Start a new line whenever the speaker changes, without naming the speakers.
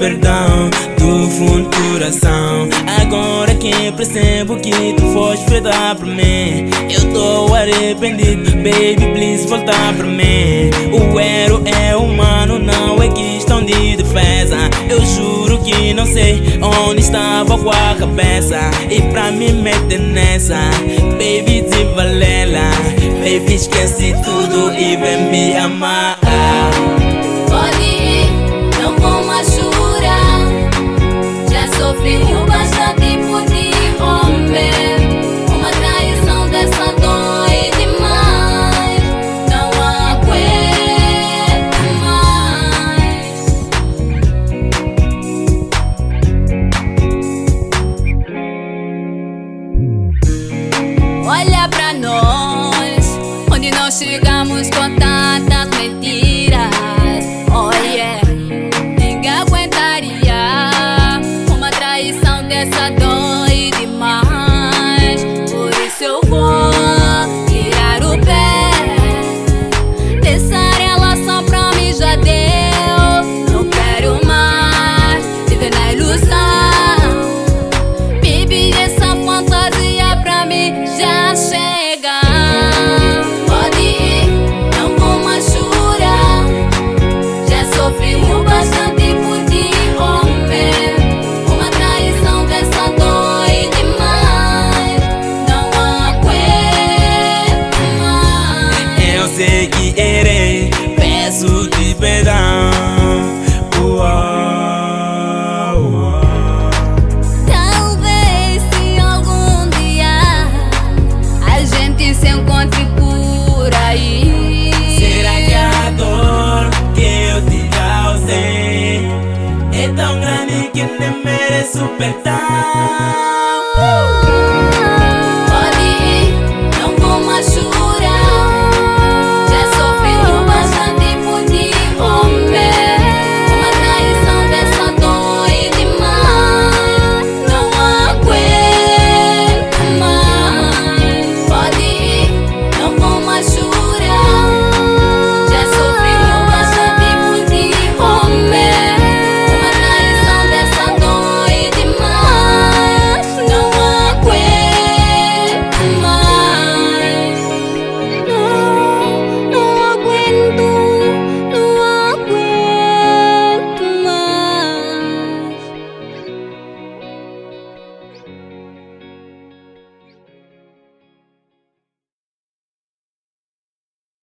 perdão do fundo do coração. Agora que percebo que tu foste feita pra mim, eu tô arrependido, baby, please volta pra mim. O héroe é humano, não é questão de defesa. Eu juro que não sei onde estava com a cabeça, e pra me meter nessa, baby, de valela. Baby, esquece tudo e vem me amar.
Pode ir, não vou mais chorar. Já sofri o bastante por ti, homem. Uma traição dessa dói demais. Não aguento mais. Olha pra nós, onde nós chegamos com tantas mentiras. Oh yeah, ninguém aguentaria uma traição dessa, dói demais. Por isso eu vou tirar o pé dessa relação, pra mim já deu. Não quero mais viver na ilusão. Baby, essa fantasia pra mim já chega. Pode ir, não vou mais chorar. Já sofri o bastante por ti, homem. Uma traição dessa dói demais. Não aguento mais.
Eu sei que errei, peço-te perdão.
Talvez se algum dia a gente se encontre por aí.
Será que a dor que eu te causei é tão grande que nem mereço perdão?